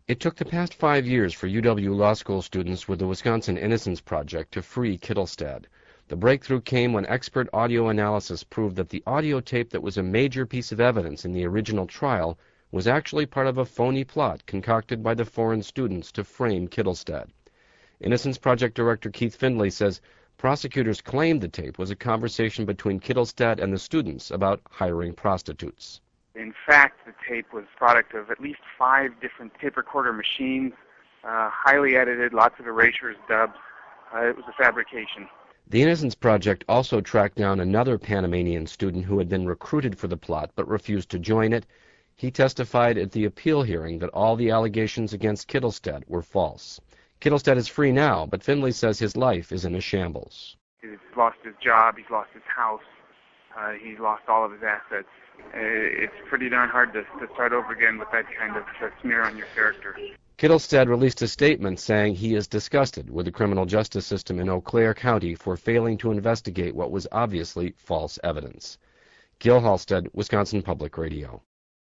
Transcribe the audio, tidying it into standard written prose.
It took the past 5 years for UW Law School students with the Wisconsin Innocence Project to free Kittelstad. The breakthrough came when expert audio analysis proved that the audio tape that was a major piece of evidence in the original trial was actually part of a phony plot concocted by the foreign students to frame Kittelstad. Innocence Project Director Keith Findlay says prosecutors claimed the tape was a conversation between Kittelstad and the students about hiring prostitutes. In fact, the tape was the product of at least 5 different tape recorder machines, highly edited, lots of erasures, dubs. It was a fabrication. The Innocence Project also tracked down another Panamanian student who had been recruited for the plot but refused to join it. He testified at the appeal hearing that all the allegations against Kittelstad were false. Kittelstad is free now, but Findlay says his life is in a shambles. He's lost his job, he's lost his house, he's lost all of his assets. It's pretty darn hard to start over again with that kind of smear on your character. Kittelstad released a statement saying he is disgusted with the criminal justice system in Eau Claire County for failing to investigate what was obviously false evidence. Gil Halstead, Wisconsin Public Radio.